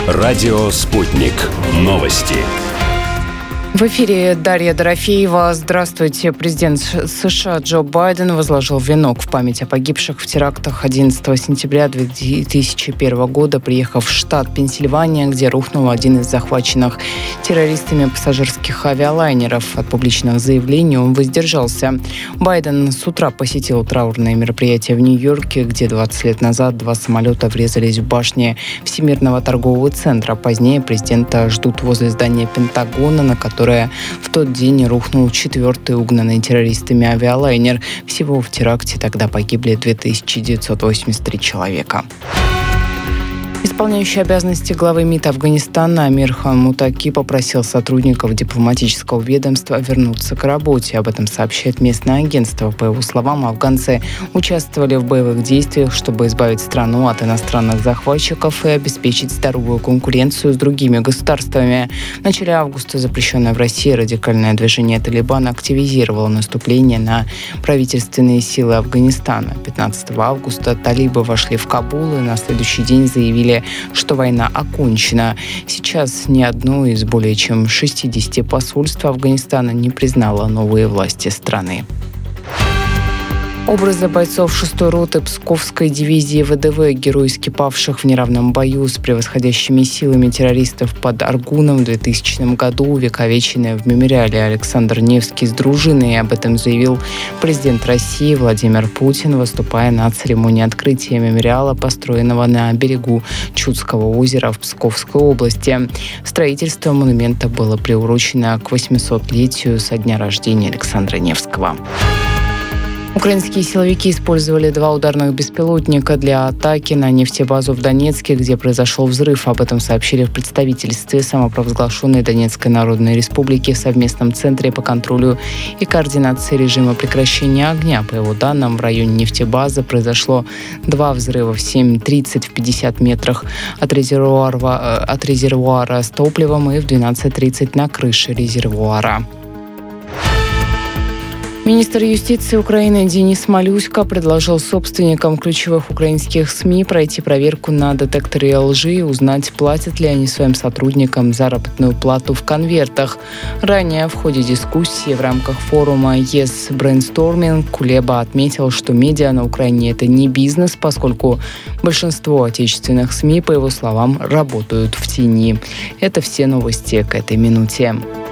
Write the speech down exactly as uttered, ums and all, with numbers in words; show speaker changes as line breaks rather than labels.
Радио «Спутник». Новости.
В эфире Дарья Дорофеева. Здравствуйте. Президент США Джо Байден возложил венок в память о погибших в терактах одиннадцатого сентября две тысячи первого года, приехав в штат Пенсильвания, где рухнул один из захваченных террористами пассажирских авиалайнеров. От публичных заявлений он воздержался. Байден с утра посетил траурное мероприятие в Нью-Йорке, где двадцать лет назад два самолета врезались в башни Всемирного торгового центра. Позднее президента ждут возле здания Пентагона, на которое в тот день рухнул четвертый угнанный террористами авиалайнер. Всего в теракте тогда погибли две тысячи девятьсот восемьдесят три человека. Исполняющий обязанности главы МИД Афганистана Амир Хан Мутаки попросил сотрудников дипломатического ведомства вернуться к работе. Об этом сообщает местное агентство. По его словам, афганцы участвовали в боевых действиях, чтобы избавить страну от иностранных захватчиков и обеспечить здоровую конкуренцию с другими государствами. В начале августа запрещенное в России радикальное движение «Талибан» активизировало наступление на правительственные силы Афганистана. пятнадцатого августа талибы вошли в Кабул и на следующий день заявили, что война окончена. Сейчас ни одно из более чем шестидесяти посольств Афганистана не признало новые власти страны. Образы бойцов шестой роты Псковской дивизии ВДВ, геройски павших в неравном бою с превосходящими силами террористов под Аргуном в двухтысячном году, увековечены в мемориале Александр Невский с дружиной. Об этом заявил президент России Владимир Путин, выступая на церемонии открытия мемориала, построенного на берегу Чудского озера в Псковской области. Строительство монумента было приурочено к восьмисотлетию со дня рождения Александра Невского. Украинские силовики использовали два ударных беспилотника для атаки на нефтебазу в Донецке, где произошел взрыв. Об этом сообщили в представительстве самопровозглашенной Донецкой Народной Республики в совместном центре по контролю и координации режима прекращения огня. По его данным, в районе нефтебазы произошло два взрыва в семь тридцать в пятидесяти метрах от резервуара, от резервуара с топливом и в двенадцать тридцать на крыше резервуара. Министр юстиции Украины Денис Малюська предложил собственникам ключевых украинских СМИ пройти проверку на детекторе лжи и узнать, платят ли они своим сотрудникам заработную плату в конвертах. Ранее в ходе дискуссии в рамках форума Yes Brainstorming Кулеба отметил, что медиа на Украине – это не бизнес, поскольку большинство отечественных СМИ, по его словам, работают в тени. Это все новости к этой минуте.